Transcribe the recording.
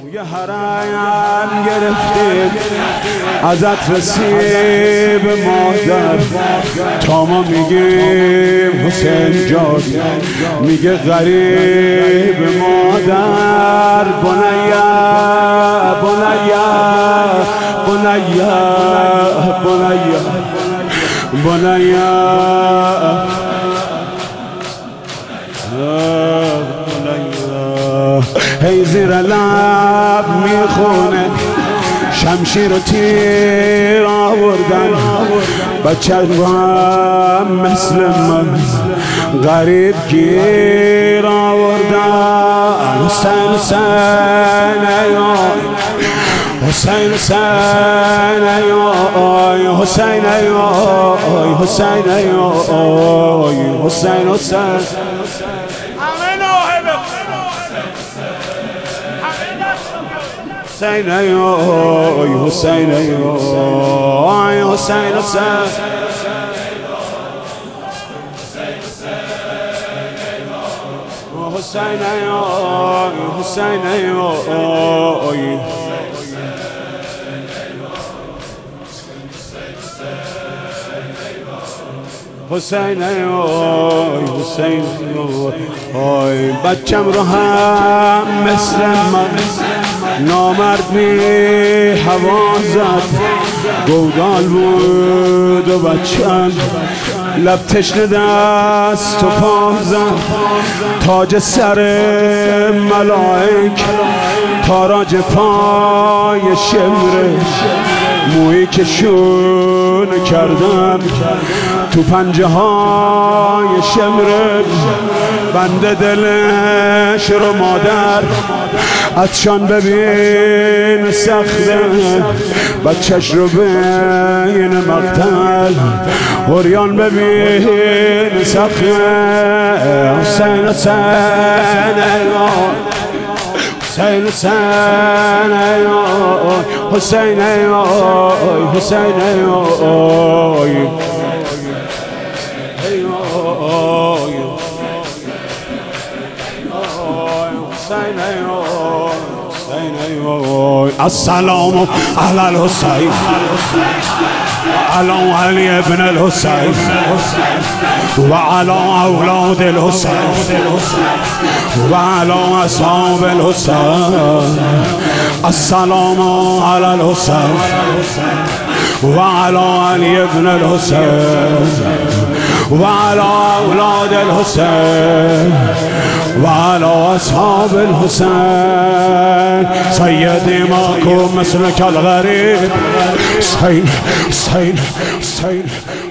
توی حرم گرفتیم ازت رسیب مادر، تا ما میگیم حسین جان میگه غریب مادر. بنیا بنیا بنیا بنیا بنیا هی زیر لب میخونه شمشیر و تیر آوردن، بچه هم مثل من غریب گیر آوردن. حسین حسین ایوان حسین حسین ایوان حسین ایوان حسین ایوان حسین حسین حسین ایوان حسین ایوان حسین حسین حسین ایوان حسین ایوان حسین ایوان حسین ایوان. بچم رو هم مثل من نامرد می هوا زد، گودال بود و بچم لب تشنه دست و پا زد. تاج سر ملائک تاراج پای شمره، مویی که شون کردم تو پنجه های شمره. بنده دلش رو مادر عطشان ببین سخته، بچهش رو بین مقتل عریان ببین سخته. حسین حسین ایوان حسین حسین ایوان حسین ایوان حسین ایوان السلام على الحسين وعلى علي بن الحسين وعلى أولاد الحسين وعلى أصحاب الحسين. السلام على الحسين وعلى علي بن الحسين وعلى أولاد الحسين وعلى أصحاب الحسين. سيدي ماكو مثلك الغريب. حسين حسين حسين